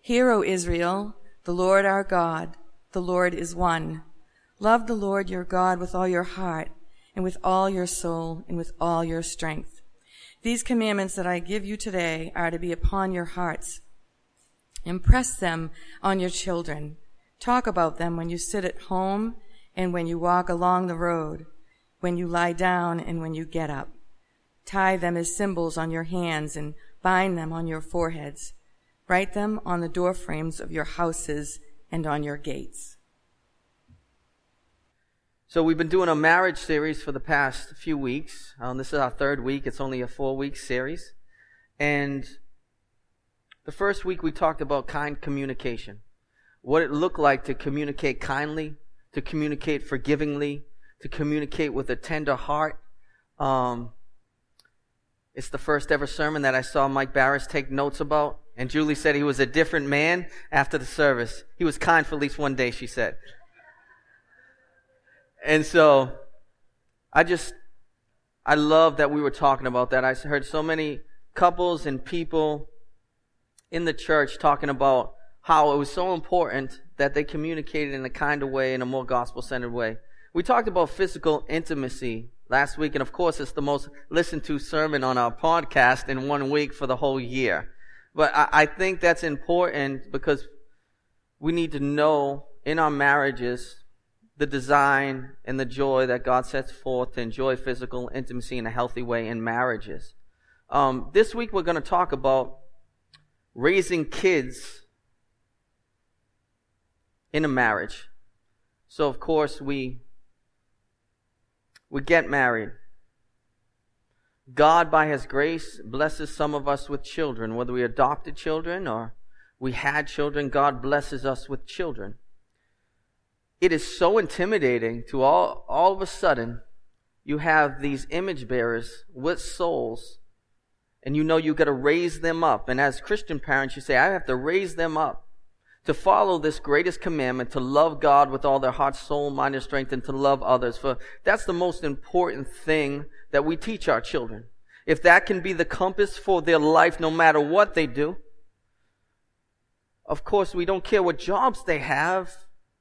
Hear, O Israel, the Lord our God, the Lord is one. Love the Lord your God with all your heart, and with all your soul, and with all your strength. These commandments that I give you today are to be upon your hearts. Impress them on your children. Talk about them when you sit at home and when you walk along the road, when you lie down and when you get up. Tie them as symbols on your hands and bind them on your foreheads. Write them on the doorframes of your houses and on your gates. So we've been doing a marriage series for the past few weeks. This is our third week. It's only a 4-week series. And the first week we talked about kind communication. What it looked like to communicate kindly, to communicate forgivingly, to communicate with a tender heart. It's the first ever sermon that I saw Mike Barris take notes about. And Julie said he was a different man after the service. He was kind for at least one day, she said. And so, I love that we were talking about that. I heard so many couples and people in the church talking about how it was so important that they communicated in a kind of way, in a more gospel-centered way. We talked about physical intimacy last week, and of course it's the most listened to sermon on our podcast in 1 week for the whole year. But I think that's important because we need to know in our marriages the design and the joy that God sets forth to enjoy physical intimacy in a healthy way in marriages. This week we're going to talk about raising kids in a marriage. So of course we get married. God, by His grace, blesses some of us with children. Whether we adopted children or we had children, God blesses us with children. It is so intimidating to all of a sudden, you have these image bearers with souls, and you know you got to raise them up. And as Christian parents, you say, I have to raise them up to follow this greatest commandment, to love God with all their heart, soul, mind, and strength, and to love others. For that's the most important thing that we teach our children. If that can be the compass for their life, no matter what they do. Of course, we don't care what jobs they have,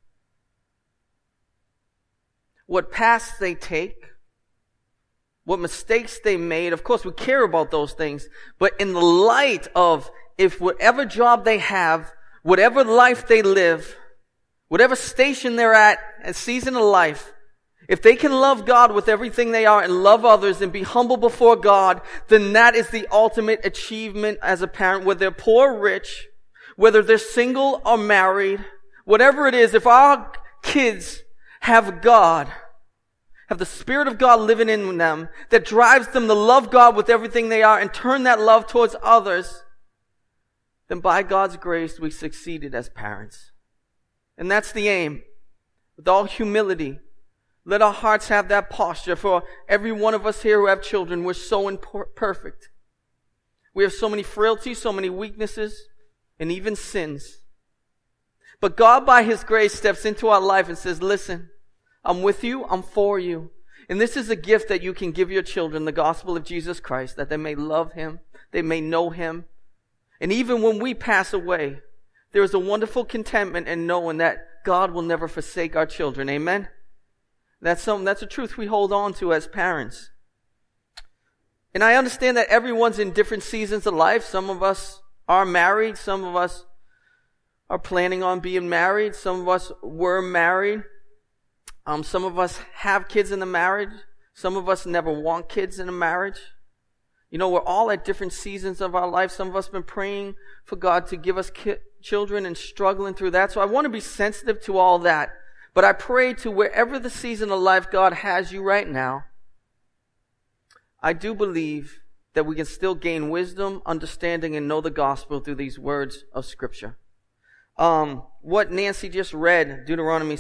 what paths they take, what mistakes they made. Of course, we care about those things. But in the light of if whatever job they have, whatever life they live, whatever station they're at season of life, if they can love God with everything they are and love others and be humble before God, then that is the ultimate achievement as a parent, whether they're poor or rich, whether they're single or married, whatever it is. If our kids have God, have the Spirit of God living in them that drives them to love God with everything they are and turn that love towards others, then by God's grace we succeeded as parents. And that's the aim. With all humility, let our hearts have that posture. For every one of us here who have children, we're so imperfect. We have so many frailties, so many weaknesses, and even sins. But God, by His grace, steps into our life and says, listen, I'm with you, I'm for you. And this is a gift that you can give your children, the gospel of Jesus Christ, that they may love Him, they may know Him. And even when we pass away, there is a wonderful contentment in knowing that God will never forsake our children. Amen? That's a truth we hold on to as parents. And I understand that everyone's in different seasons of life. Some of us are married. Some of us are planning on being married. Some of us were married. Some of us have kids in the marriage. Some of us never want kids in a marriage. You know, we're all at different seasons of our life. Some of us have been praying for God to give us children and struggling through that. So I want to be sensitive to all that. But I pray to wherever the season of life God has you right now, I do believe that we can still gain wisdom, understanding, and know the gospel through these words of Scripture. What Nancy just read, Deuteronomy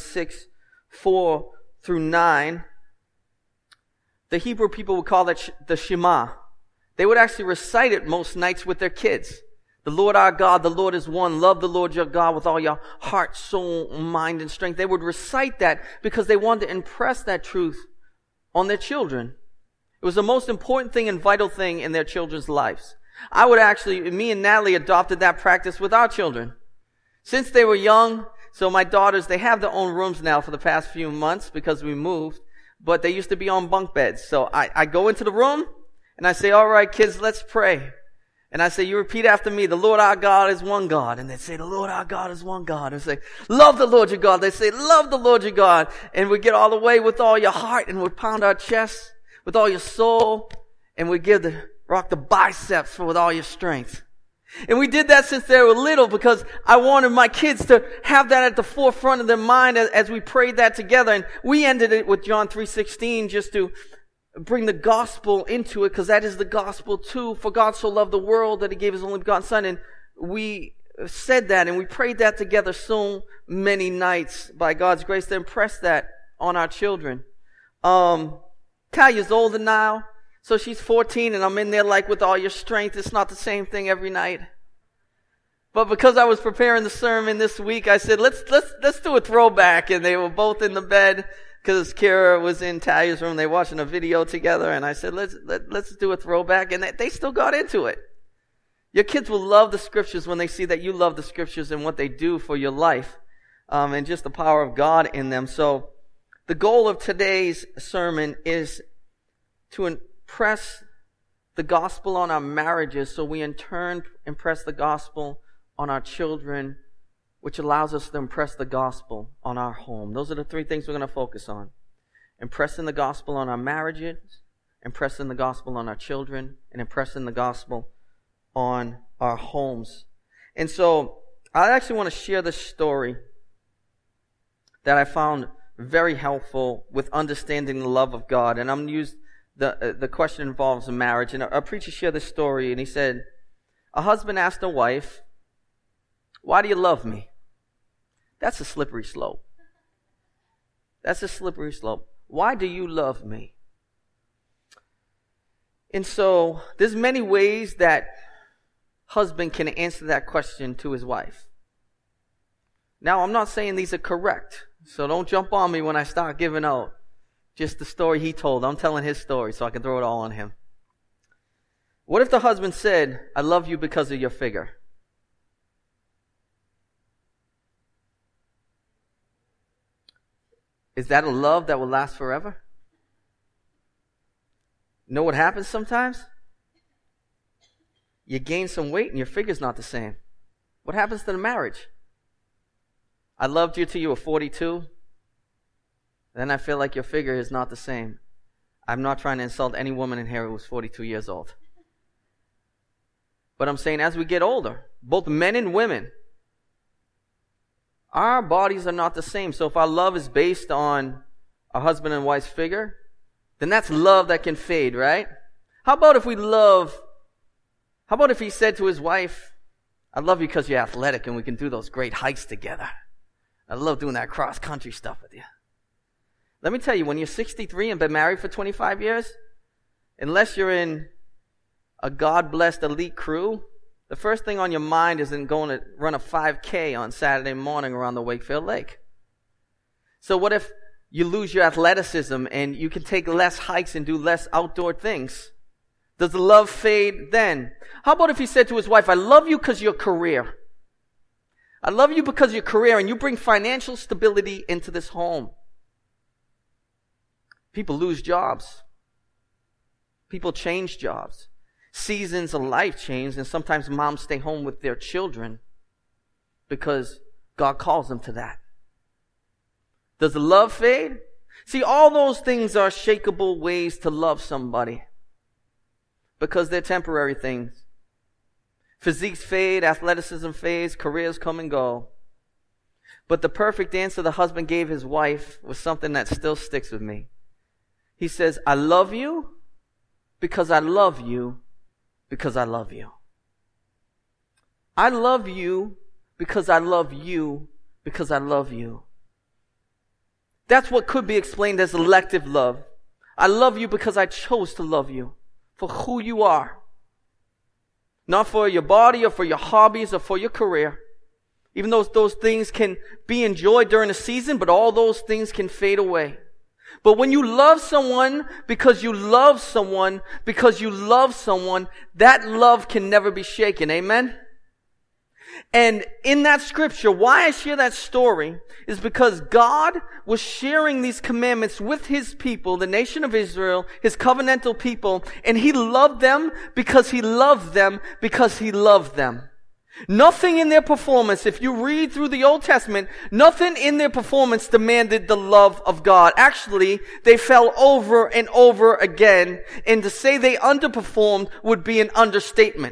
6:4-9, the Hebrew people would call that the Shema. They would actually recite it most nights with their kids. The Lord our God, the Lord is one. Love the Lord your God with all your heart, soul, mind, and strength. They would recite that because they wanted to impress that truth on their children. It was the most important thing and vital thing in their children's lives. Me and Natalie adopted that practice with our children. Since they were young, so my daughters, they have their own rooms now for the past few months because we moved, but they used to be on bunk beds. So I go into the room and I say, all right, kids, let's pray. And I say, you repeat after me, the Lord our God is one God. And they say, the Lord our God is one God. And say, love the Lord your God. They say, love the Lord your God. And we get all the way with all your heart and we pound our chest with all your soul. And we rock the biceps with all your strength. And we did that since they were little because I wanted my kids to have that at the forefront of their mind as we prayed that together. And we ended it with John 3:16 just to bring the gospel into it, because that is the gospel too. For God so loved the world that he gave his only begotten Son. And we said that and we prayed that together so many nights by God's grace to impress that on our children. Talia's older now, so she's 14 and I'm in there like with all your strength. It's not the same thing every night. But because I was preparing the sermon this week, I said, let's do a throwback. And they were both in the bed. Because Kira was in Talia's room, they were watching a video together, and I said, let's do a throwback, and they still got into it. Your kids will love the scriptures when they see that you love the scriptures and what they do for your life, and just the power of God in them. So the goal of today's sermon is to impress the gospel on our marriages, so we in turn impress the gospel on our children, which allows us to impress the gospel on our home. Those are the three things we're going to focus on. Impressing the gospel on our marriages, impressing the gospel on our children, and impressing the gospel on our homes. And so I actually want to share this story that I found very helpful with understanding the love of God. And I'm going to use the question involves a marriage. And a preacher shared this story, and he said, a husband asked a wife, why do you love me? That's a slippery slope. That's a slippery slope. Why do you love me? And so there's many ways that husband can answer that question to his wife. Now, I'm not saying these are correct, so don't jump on me when I start giving out just the story he told. I'm telling his story so I can throw it all on him. What if the husband said, I love you because of your figure? Is that a love that will last forever? You know what happens sometimes? You gain some weight and your figure's not the same. What happens to the marriage? I loved you till you were 42. Then I feel like your figure is not the same. I'm not trying to insult any woman in here who was 42 years old. But I'm saying as we get older, both men and women, our bodies are not the same. So if our love is based on a husband and wife's figure, then that's love that can fade, right? How about if he said to his wife, I love you because you're athletic and we can do those great hikes together. I love doing that cross-country stuff with you. Let me tell you, when you're 63 and been married for 25 years, unless you're in a God-blessed elite crew, the first thing on your mind isn't going to run a 5K on Saturday morning around the Wakefield Lake. So what if you lose your athleticism and you can take less hikes and do less outdoor things? Does the love fade then? How about if he said to his wife, I love you because of your career. I love you because of your career and you bring financial stability into this home. People lose jobs. People change jobs. Seasons of life change, and sometimes moms stay home with their children because God calls them to that. Does the love fade? See, all those things are shakeable ways to love somebody because they're temporary things. Physiques fade, athleticism fades, careers come and go. But the perfect answer the husband gave his wife was something that still sticks with me. He says, I love you because I love you because I love you. I love you because I love you because I love you. That's what could be explained as elective love. I love you because I chose to love you for who you are. Not for your body or for your hobbies or for your career. Even though those things can be enjoyed during a season, but all those things can fade away. But when you love someone because you love someone, because you love someone, that love can never be shaken. Amen? And in that scripture, why I share that story is because God was sharing these commandments with His people, the nation of Israel, His covenantal people, and He loved them because He loved them because He loved them. Nothing in their performance, if you read through the Old Testament, nothing in their performance demanded the love of God. Actually, they fell over and over again, and to say they underperformed would be an understatement.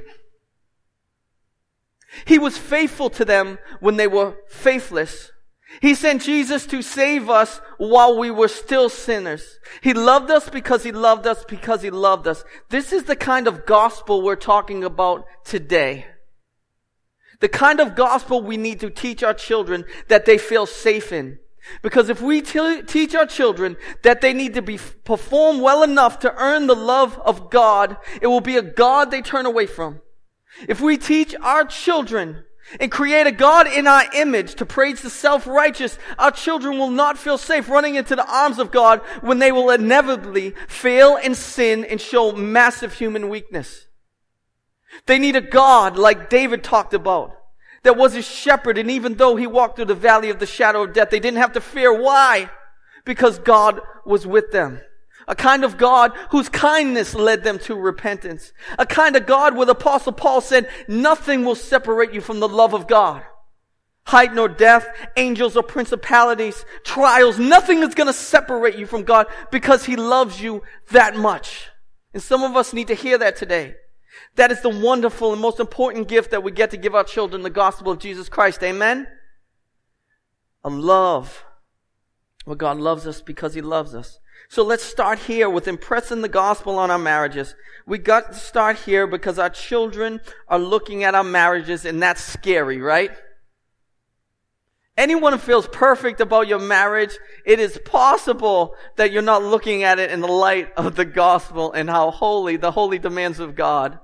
He was faithful to them when they were faithless. He sent Jesus to save us while we were still sinners. He loved us because He loved us because He loved us. This is the kind of gospel we're talking about today. The kind of gospel we need to teach our children that they feel safe in. Because if we teach our children that they need to perform well enough to earn the love of God, it will be a God they turn away from. If we teach our children and create a God in our image to praise the self-righteous, our children will not feel safe running into the arms of God when they will inevitably fail and sin and show massive human weakness. They need a God like David talked about, that was his shepherd, and even though he walked through the valley of the shadow of death, they didn't have to fear. Why? Because God was with them. A kind of God whose kindness led them to repentance. A kind of God where the Apostle Paul said, nothing will separate you from the love of God. Height nor depth, angels or principalities, trials, nothing is going to separate you from God because He loves you that much. And some of us need to hear that today. That is the wonderful and most important gift that we get to give our children, the gospel of Jesus Christ. Amen? A love. Well, God loves us because He loves us. So let's start here with impressing the gospel on our marriages. We got to start here because our children are looking at our marriages, and that's scary, right? Anyone who feels perfect about your marriage, it is possible that you're not looking at it in the light of the gospel and how holy, the holy demands of God.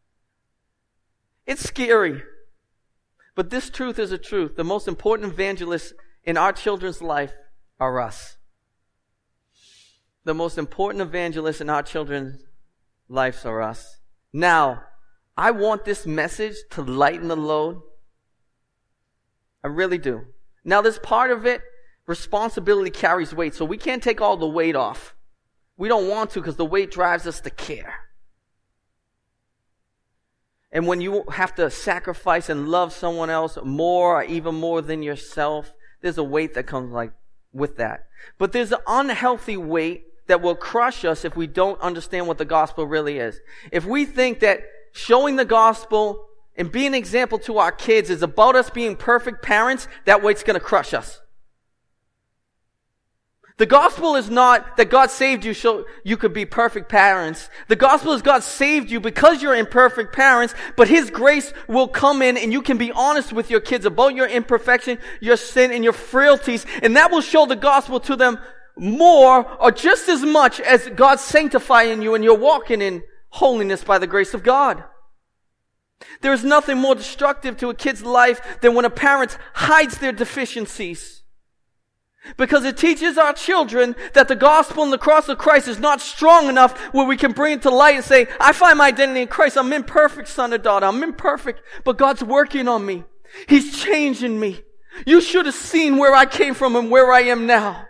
It's scary. But this truth is a truth. The most important evangelists in our children's life are us. The most important evangelists in our children's lives are us. Now, I want this message to lighten the load. I really do. Now, there's part of it, responsibility carries weight, so we can't take all the weight off. We don't want to because the weight drives us to care. And when you have to sacrifice and love someone else more or even more than yourself, there's a weight that comes with that. But there's an unhealthy weight that will crush us if we don't understand what the gospel really is. If we think that showing the gospel and being an example to our kids is about us being perfect parents, that weight's going to crush us. The gospel is not that God saved you so you could be perfect parents. The gospel is God saved you because you're imperfect parents, but His grace will come in and you can be honest with your kids about your imperfection, your sin, and your frailties, and that will show the gospel to them more or just as much as God sanctifying you and you're walking in holiness by the grace of God. There is nothing more destructive to a kid's life than when a parent hides their deficiencies. Because it teaches our children that the gospel and the cross of Christ is not strong enough where we can bring it to light and say, I find my identity in Christ. I'm imperfect, son or daughter. I'm imperfect, but God's working on me. He's changing me. You should have seen where I came from and where I am now.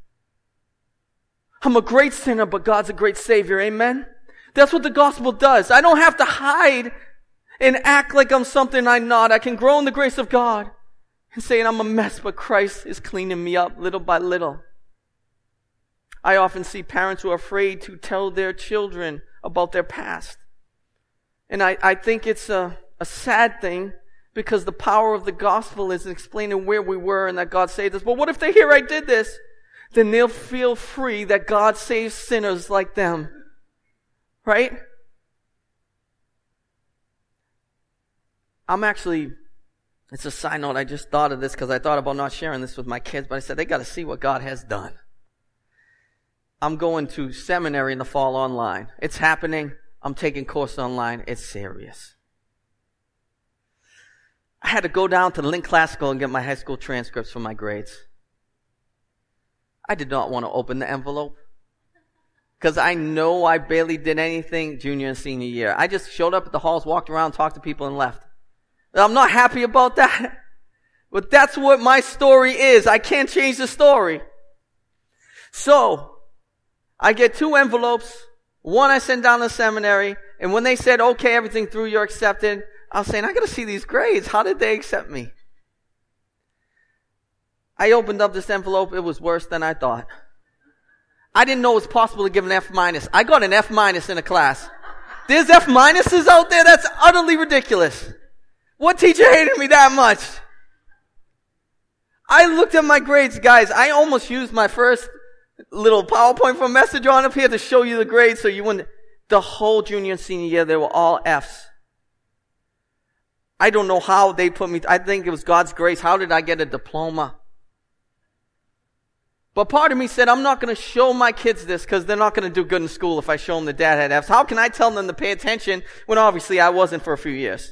I'm a great sinner, but God's a great Savior. Amen? That's what the gospel does. I don't have to hide and act like I'm something I'm not. I can grow in the grace of God and say, I'm a mess, but Christ is cleaning me up little by little. I often see parents who are afraid to tell their children about their past. And I think it's a sad thing because the power of the gospel is explaining where we were and that God saved us. But what if they hear I did this? Then they'll feel free that God saves sinners like them. Right? It's a side note, I just thought of this because I thought about not sharing this with my kids, but I said they got to see what God has done. I'm going to seminary in the fall online. It's happening. I'm taking course online. It's serious. I had to go down to Link Classical and get my high school transcripts for my grades. I did not want to open the envelope because I know I barely did anything junior and senior year. I just showed up at the halls, walked around, talked to people, and left. I'm not happy about that. But that's what my story is. I can't change the story. So, I get 2 envelopes. One I send down to seminary. And when they said, okay, everything through, you're accepted, I was saying, I got to see these grades. How did they accept me? I opened up this envelope. It was worse than I thought. I didn't know it was possible to give an F-. I got an F- in a class. There's F- out there? That's utterly ridiculous. What teacher hated me that much? I looked at my grades, guys. I almost used my first little PowerPoint for a message on up here to show you the grades so you wouldn't. The whole junior and senior year, they were all Fs. I don't know how they put me. I think it was God's grace. How did I get a diploma? But part of me said, I'm not going to show my kids this because they're not going to do good in school if I show them that dad had Fs. How can I tell them to pay attention when obviously I wasn't for a few years?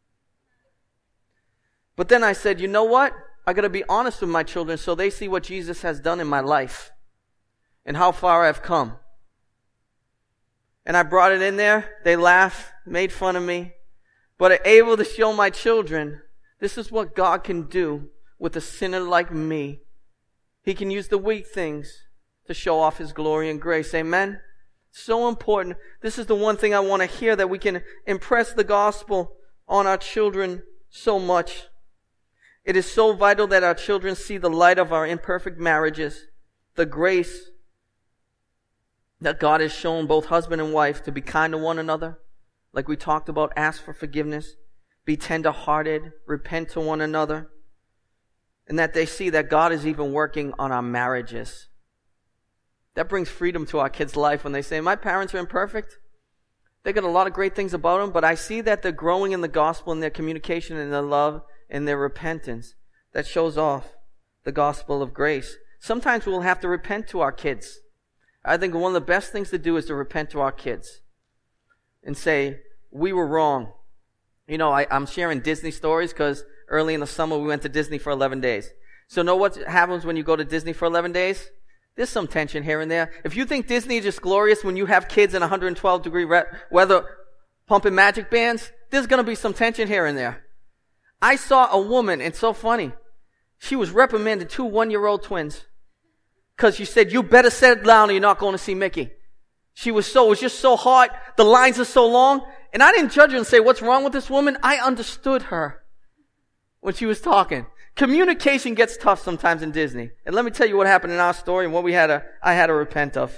But then I said, you know what? I got to be honest with my children so they see what Jesus has done in my life and how far I've come. And I brought it in there. They laughed, made fun of me. But I'm able to show my children, this is what God can do with a sinner like me. He can use the weak things to show off His glory and grace. Amen? So important. This is the one thing I want to hear, that we can impress the gospel on our children so much. It is so vital that our children see the light of our imperfect marriages, the grace that God has shown both husband and wife to be kind to one another. Like we talked about, ask for forgiveness, be tender-hearted, repent to one another. And that they see that God is even working on our marriages. That brings freedom to our kids' life when they say, my parents are imperfect. They got a lot of great things about them, but I see that they're growing in the gospel, in their communication, in their love, in their repentance. That shows off the gospel of grace. Sometimes we'll have to repent to our kids. I think one of the best things to do is to repent to our kids and say, we were wrong. You know, I'm sharing Disney stories because early in the summer we went to Disney for 11 days. So know what happens when you go to Disney for 11 days? There's some tension here and there. If you think Disney is just glorious when you have kids in 112 degree weather pumping magic bands, there's going to be some tension here and there. I saw a woman, it's so funny. She was reprimanding 2 one-year-old twins because she said, you better settle down or you're not going to see Mickey. It was just so hot. The lines are so long. And I didn't judge her and say, what's wrong with this woman? I understood her when she was talking. Communication gets tough sometimes in Disney. And let me tell you what happened in our story and what I had to repent of.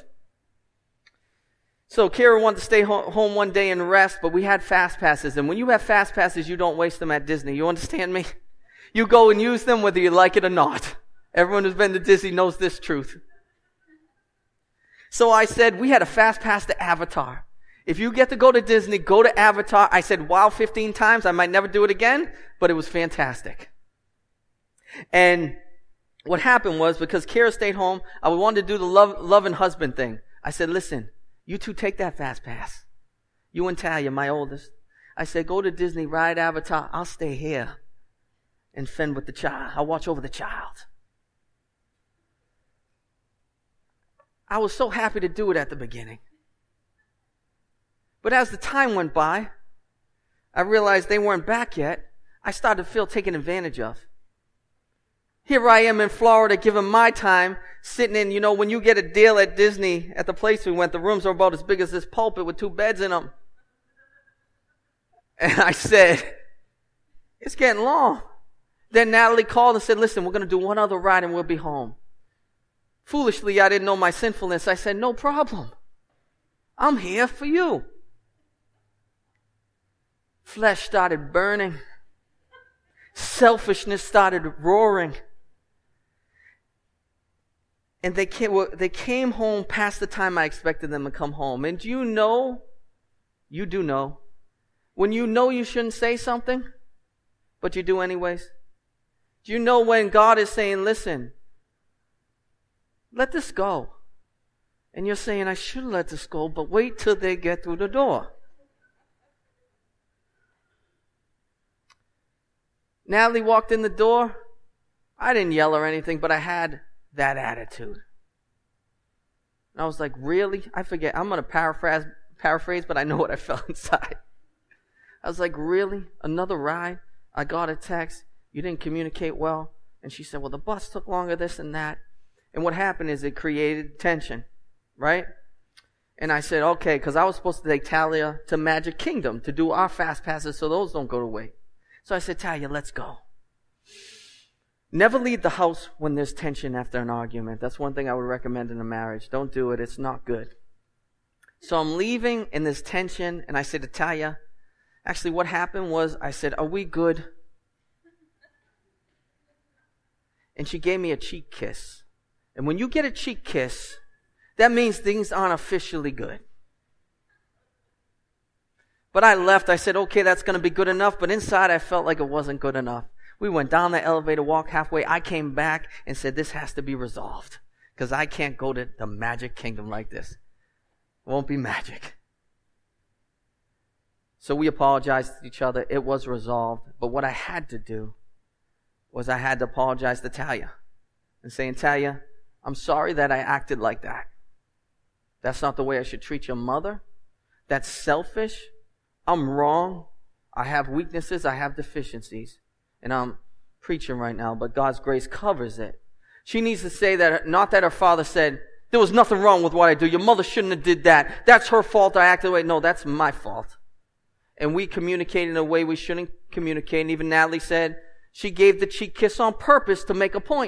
So Kara wanted to stay home one day and rest, but we had fast passes. And when you have fast passes, you don't waste them at Disney. You understand me? You go and use them whether you like it or not. Everyone who's been to Disney knows this truth. So I said, we had a fast pass to Avatar. If you get to go to Disney, go to Avatar. I said, wow, 15 times. I might never do it again, but it was fantastic. And what happened was, because Kara stayed home, I wanted to do the love and husband thing. I said, listen, you two take that fast pass. You and Talia, my oldest. I said, go to Disney, ride Avatar. I'll stay here and fend with the child. I'll watch over the child. I was so happy to do it at the beginning. But as the time went by, I realized they weren't back yet. I started to feel taken advantage of. Here I am in Florida giving my time, sitting in, when you get a deal at Disney, at the place we went, the rooms are about as big as this pulpit with 2 beds in them. And I said, it's getting long. Then Natalie called and said, listen, we're going to do one other ride and we'll be home. Foolishly, I didn't know my sinfulness. I said, no problem. I'm here for you. Flesh started burning. Selfishness started roaring. And they came home past the time I expected them to come home. And you do know, when you know you shouldn't say something, but you do anyways? Do you know when God is saying, listen, let this go? And you're saying, I should let this go, but wait till they get through the door. Natalie walked in the door. I didn't yell or anything, but I had that attitude. And I was like, really? I forget. I'm going to paraphrase, but I know what I felt inside. I was like, really? Another ride? I got a text. You didn't communicate well. And she said, well, the bus took longer, this and that. And what happened is it created tension, right? And I said, okay, because I was supposed to take Talia to Magic Kingdom to do our fast passes so those don't go to waste. So I said, Talia, let's go. Never leave the house when there's tension after an argument. That's one thing I would recommend in a marriage. Don't do it. It's not good. So I'm leaving and there's tension, and I said to Talia, actually what happened was I said, are we good? And she gave me a cheek kiss. And when you get a cheek kiss, that means things aren't officially good. But I left. I said, okay, that's going to be good enough. But inside, I felt like it wasn't good enough. We went down the elevator, walked halfway. I came back and said, this has to be resolved. Because I can't go to the Magic Kingdom like this. It won't be magic. So we apologized to each other. It was resolved. But what I had to do was I had to apologize to Talia. And saying, Talia, I'm sorry that I acted like that. That's not the way I should treat your mother. That's selfish. I'm wrong. I have weaknesses. I have deficiencies. And I'm preaching right now, but God's grace covers it. She needs to say that, not that her father said, there was nothing wrong with what I do. Your mother shouldn't have did that. That's her fault. I acted the way. No, that's my fault. And we communicated in a way we shouldn't communicate. And even Natalie said she gave the cheek kiss on purpose to make a point.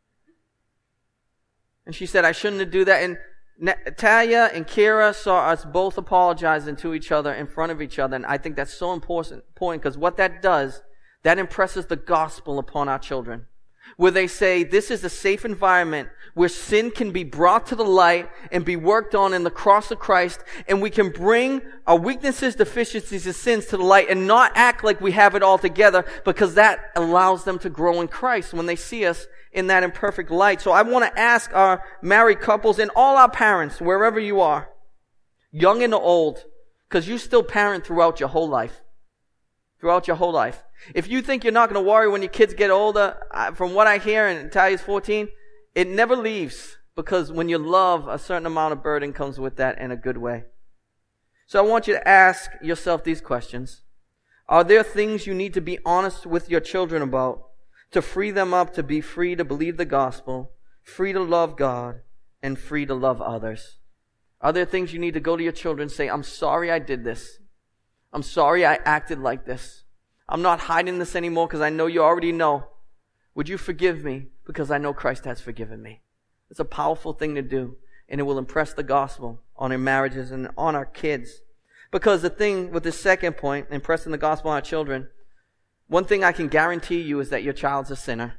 And she said, I shouldn't do that. And Talia and Kira saw us both apologizing to each other in front of each other. And I think that's so important because what that does, that impresses the gospel upon our children. Where they say, this is a safe environment where sin can be brought to the light and be worked on in the cross of Christ. And we can bring our weaknesses, deficiencies, and sins to the light and not act like we have it all together, because that allows them to grow in Christ when they see us in that imperfect light. So I want to ask our married couples and all our parents, wherever you are, young and old, because you still parent throughout your whole life. Throughout your whole life. If you think you're not going to worry when your kids get older, from what I hear, and Talia's 14, it never leaves, because when you love, a certain amount of burden comes with that in a good way. So I want you to ask yourself these questions. Are there things you need to be honest with your children about to free them up to be free to believe the gospel, free to love God, and free to love others? Are there things you need to go to your children and say, I'm sorry I did this. I'm sorry I acted like this. I'm not hiding this anymore because I know you already know. Would you forgive me because I know Christ has forgiven me? It's a powerful thing to do, and it will impress the gospel on our marriages and on our kids. Because the thing with the second point, impressing the gospel on our children, one thing I can guarantee you is that your child's a sinner.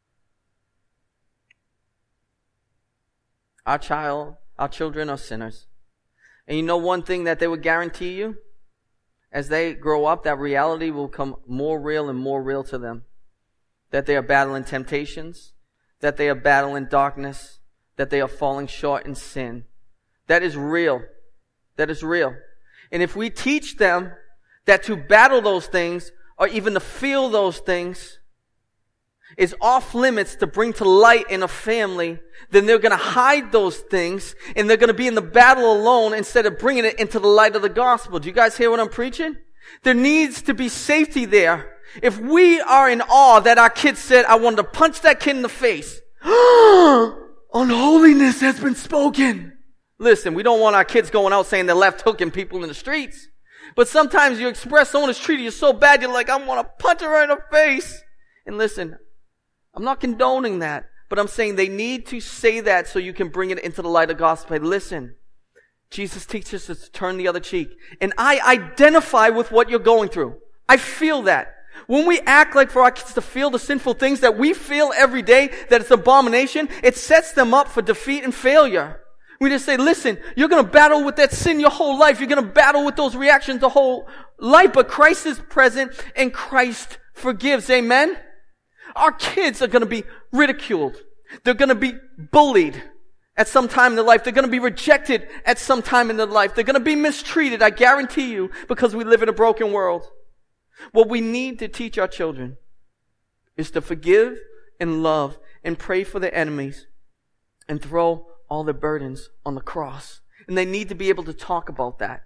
Our children are sinners. And you know one thing that they would guarantee you? As they grow up, that reality will come more real and more real to them. That they are battling temptations, that they are battling darkness, that they are falling short in sin. That is real. That is real. And if we teach them that to battle those things, or even to feel those things, is off limits to bring to light in a family, then they're going to hide those things and they're going to be in the battle alone instead of bringing it into the light of the gospel. Do you guys hear what I'm preaching? There needs to be safety there. If we are in awe that our kids said, I wanted to punch that kid in the face. Unholiness has been spoken. Listen, we don't want our kids going out saying they're left hooking people in the streets. But sometimes you express someone has treated you so bad, you're like, I want to punch her right in the face. And listen, I'm not condoning that, but I'm saying they need to say that so you can bring it into the light of gospel. Hey, listen, Jesus teaches us to turn the other cheek. And I identify with what you're going through. I feel that. When we act like for our kids to feel the sinful things that we feel every day, that it's abomination, it sets them up for defeat and failure. We just say, listen, you're going to battle with that sin your whole life. You're going to battle with those reactions the whole life, but Christ is present and Christ forgives. Amen? Our kids are going to be ridiculed. They're going to be bullied at some time in their life. They're going to be rejected at some time in their life. They're going to be mistreated, I guarantee you, because we live in a broken world. What we need to teach our children is to forgive and love and pray for their enemies and throw all their burdens on the cross. And they need to be able to talk about that.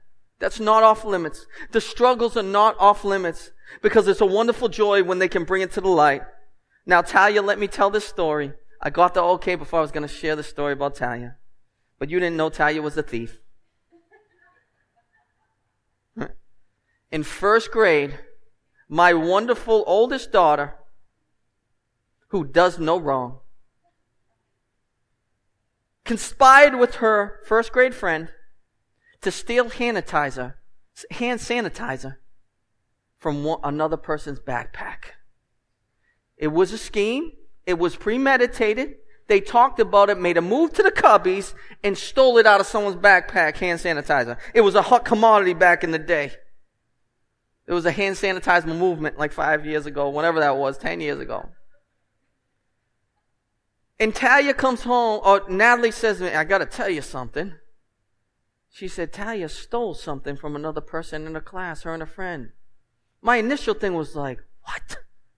That's not off limits. The struggles are not off limits because it's a wonderful joy when they can bring it to the light. Now, Talia, let me tell this story. I got the okay before I was going to share the story about Talia. But you didn't know Talia was a thief. In first grade, my wonderful oldest daughter, who does no wrong, conspired with her first grade friend to steal hand sanitizer from another person's backpack. It was a scheme. It was premeditated. They talked about it, made a move to the cubbies, and stole it out of someone's backpack, hand sanitizer. It was a hot commodity back in the day. It was a hand sanitizer movement like 5 years ago, whatever that was, 10 years ago. And Talia comes home, or Natalie says to me, I got to tell you something. She said, Talia stole something from another person in her class, her and a friend. My initial thing was like, what?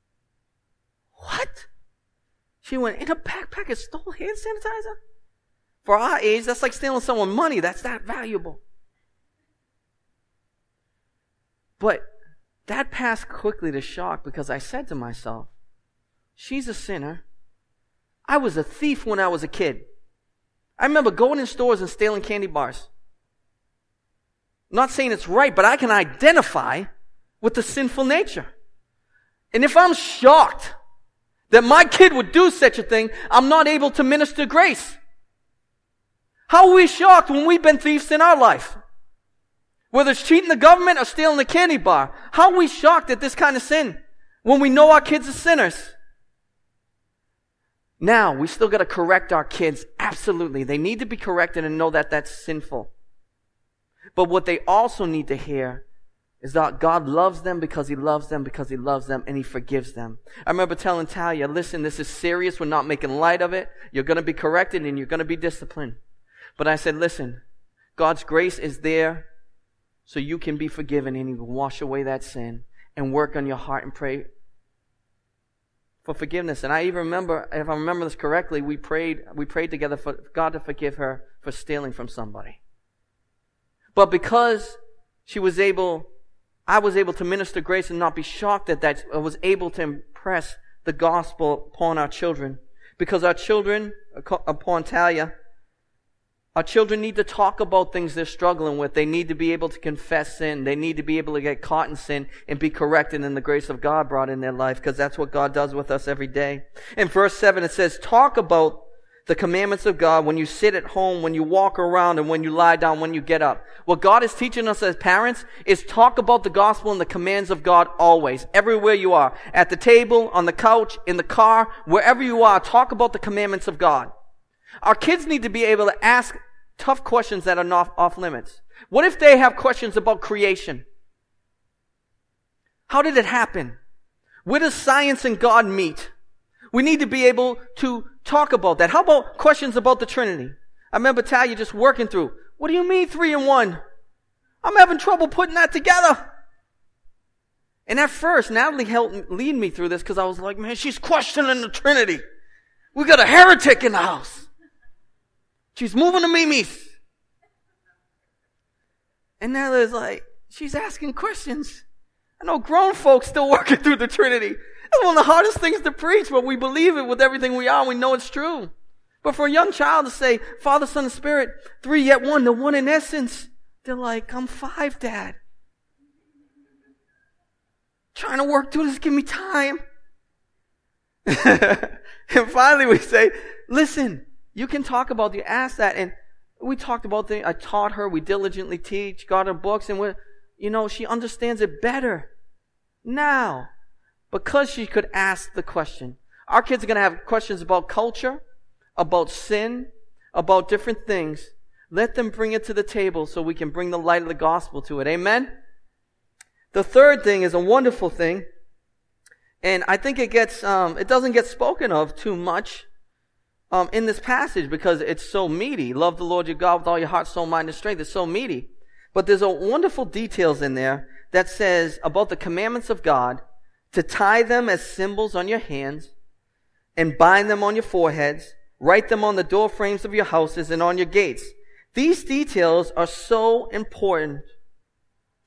What? She went, in a backpack and stole hand sanitizer? For our age, that's like stealing someone's money. That's that valuable. But that passed quickly to shock because I said to myself, she's a sinner. I was a thief when I was a kid. I remember going in stores and stealing candy bars. I'm not saying it's right, but I can identify with the sinful nature. And if I'm shocked that my kid would do such a thing, I'm not able to minister grace. How are we shocked when we've been thieves in our life? Whether it's cheating the government or stealing a candy bar. How are we shocked at this kind of sin when we know our kids are sinners? Now, we still got to correct our kids. Absolutely. They need to be corrected and know that that's sinful. But what they also need to hear is that God loves them because He loves them because He loves them and He forgives them. I remember telling Talia, listen, this is serious. We're not making light of it. You're going to be corrected and you're going to be disciplined. But I said, listen, God's grace is there so you can be forgiven and He will wash away that sin and work on your heart and pray for forgiveness. And I even remember, if I remember this correctly, we prayed together for God to forgive her for stealing from somebody. But because I was able to minister grace and not be shocked at that, I was able to impress the gospel upon our children. Because our children, upon Talia, our children need to talk about things they're struggling with. They need to be able to confess sin. They need to be able to get caught in sin and be corrected in the grace of God brought in their life, because that's what God does with us every day. In verse 7 it says, talk about the commandments of God when you sit at home, when you walk around, and when you lie down, when you get up. What God is teaching us as parents is talk about the gospel and the commands of God always, everywhere you are. At the table, on the couch, in the car, wherever you are, talk about the commandments of God. Our kids need to be able to ask tough questions that are not off limits. What if they have questions about creation? How did it happen? Where does science and God meet? We need to be able to talk about that. How about questions about the Trinity? I remember Talia just working through, what do you mean 3 in 1? I'm having trouble putting that together. And at first, Natalie helped lead me through this because I was like, man, she's questioning the Trinity. We got a heretic in the house. She's moving to Mimi's. And Natalie's like, she's asking questions. I know grown folks still working through the Trinity. It's one of the hardest things to preach, but we believe it with everything we are. We know it's true. But for a young child to say, Father, Son, and Spirit, 3 yet 1, the one in essence, they're like, I'm 5, Dad. Trying to work through this, give me time. And finally we say, listen, you can talk about, you ask that, and we talked about I taught her, we diligently teach, got her books, and she understands it better now because she could ask the question. Our kids are going to have questions about culture, about sin, about different things. Let them bring it to the table so we can bring the light of the gospel to it. Amen? The third thing is a wonderful thing, and I think it doesn't get spoken of too much in this passage because it's so meaty. Love the Lord your God with all your heart, soul, mind, and strength. It's so meaty. But there's a wonderful details in there that says about the commandments of God, to tie them as symbols on your hands and bind them on your foreheads, write them on the door frames of your houses and on your gates. These details are so important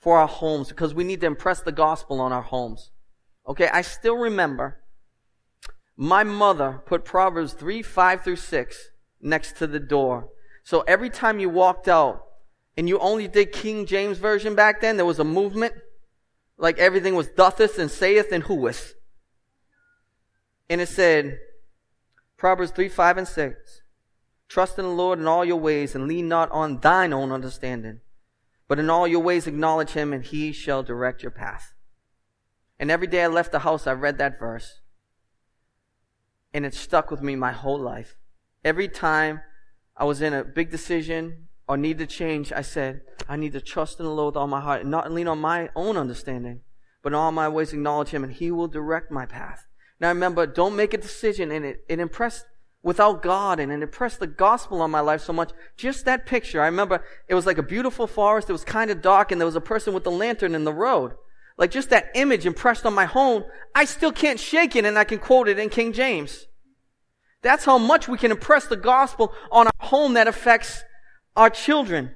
for our homes, because we need to impress the gospel on our homes. Okay, I still remember my mother put Proverbs 3:5-6 next to the door. So every time you walked out, and you only did King James Version back then, there was a movement. Like everything was dotheth and saith and whoeth. And it said, Proverbs 3:5-6. Trust in the Lord in all your ways and lean not on thine own understanding. But in all your ways acknowledge him and he shall direct your path. And every day I left the house, I read that verse. And it stuck with me my whole life. Every time I was in a big decision or need to change, I said, I need to trust in the Lord with all my heart and not lean on my own understanding, but in all my ways acknowledge him and he will direct my path. Now remember, don't make a decision and it impressed without God and it impressed the gospel on my life so much. Just that picture. I remember it was like a beautiful forest. It was kind of dark and there was a person with a lantern in the road. Like just that image impressed on my home. I still can't shake it and I can quote it in King James. That's how much we can impress the gospel on our home that affects our children.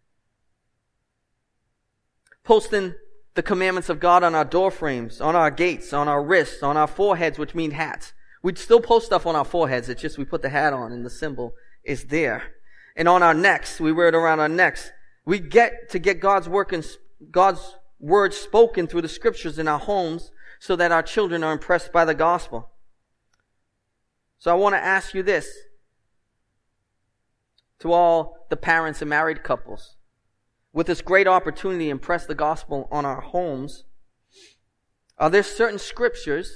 Posting the commandments of God on our door frames, on our gates, on our wrists, on our foreheads, which mean hats. We'd still post stuff on our foreheads. It's just we put the hat on and the symbol is there. And on our necks, we wear it around our necks. We get God's word spoken through the scriptures in our homes so that our children are impressed by the gospel. So I want to ask you this. To all the parents and married couples, with this great opportunity to impress the gospel on our homes, are there certain scriptures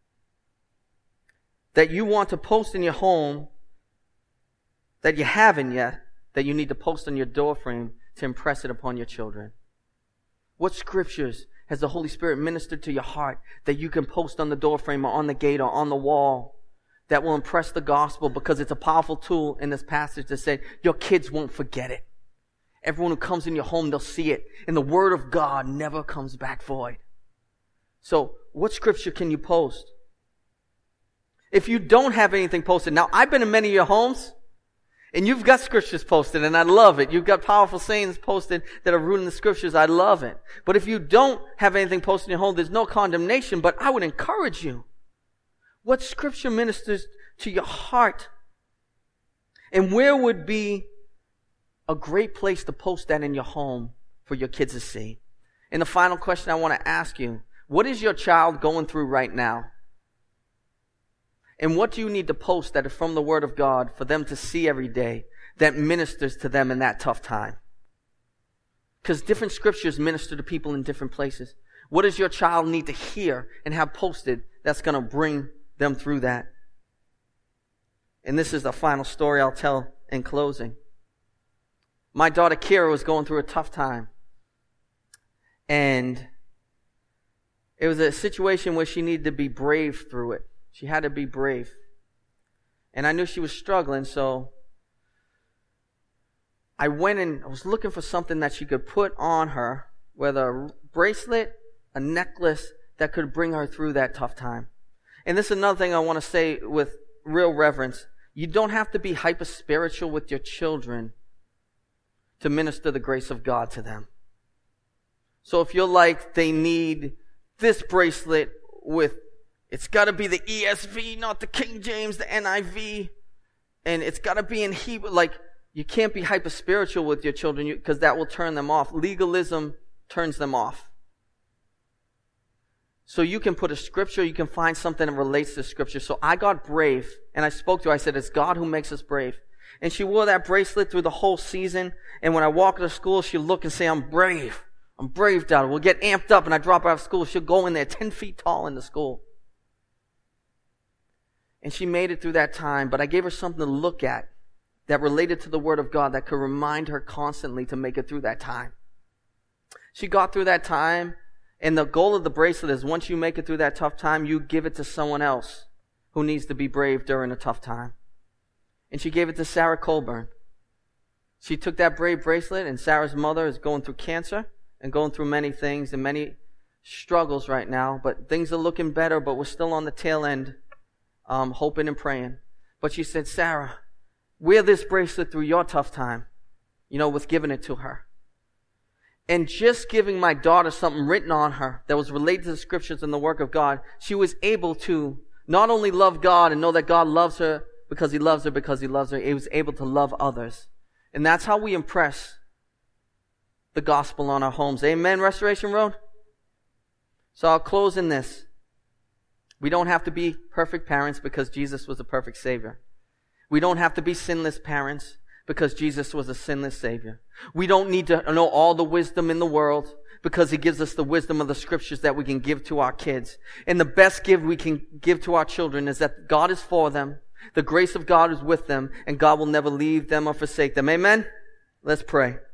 that you want to post in your home that you haven't yet, that you need to post on your doorframe to impress it upon your children? What scriptures has the Holy Spirit ministered to your heart that you can post on the doorframe or on the gate or on the wall that will impress the gospel, because it's a powerful tool in this passage to say your kids won't forget it. Everyone who comes in your home, they'll see it. And the word of God never comes back void. So what scripture can you post? If you don't have anything posted, now I've been in many of your homes and you've got scriptures posted and I love it. You've got powerful sayings posted that are rooted in the scriptures. I love it. But if you don't have anything posted in your home, there's no condemnation, but I would encourage you. What scripture ministers to your heart? And where would be a great place to post that in your home for your kids to see? And the final question I want to ask you, what is your child going through right now? And what do you need to post that is from the Word of God for them to see every day that ministers to them in that tough time? Because different scriptures minister to people in different places. What does your child need to hear and have posted that's going to bring them through that? And this is the final story I'll tell in closing. My daughter Kira was going through a tough time. And it was a situation where she needed to be brave through it. She had to be brave. And I knew she was struggling, so I went and I was looking for something that she could put on her, whether a bracelet, a necklace that could bring her through that tough time. And this is another thing I want to say with real reverence. You don't have to be hyper-spiritual with your children to minister the grace of God to them. So if you're like, they need this bracelet with, it's got to be the ESV, not the King James, the NIV, and it's got to be in Hebrew, like, you can't be hyper-spiritual with your children because that will turn them off. Legalism turns them off. So you can put a scripture, you can find something that relates to scripture. So I got brave and I spoke to her. I said, it's God who makes us brave. And she wore that bracelet through the whole season. And when I walk her to school, she'll look and say, I'm brave. I'm brave, Dad. We'll get amped up and I drop her out of school. She'll go in there 10 feet tall in the school. And she made it through that time, but I gave her something to look at that related to the Word of God that could remind her constantly to make it through that time. She got through that time. And the goal of the bracelet is once you make it through that tough time, you give it to someone else who needs to be brave during a tough time. And she gave it to Sarah Colburn. She took that brave bracelet, and Sarah's mother is going through cancer and going through many things and many struggles right now. But things are looking better, but we're still on the tail end, hoping and praying. But she said, Sarah, wear this bracelet through your tough time, with giving it to her. And just giving my daughter something written on her that was related to the scriptures and the work of God, she was able to not only love God and know that God loves her because He loves her because He loves her, He was able to love others. And that's how we impress the gospel on our homes. Amen, Restoration Road? So I'll close in this. We don't have to be perfect parents because Jesus was a perfect Savior. We don't have to be sinless parents because Jesus was a sinless Savior. We don't need to know all the wisdom in the world because He gives us the wisdom of the scriptures that we can give to our kids. And the best gift we can give to our children is that God is for them, the grace of God is with them, and God will never leave them or forsake them. Amen? Let's pray.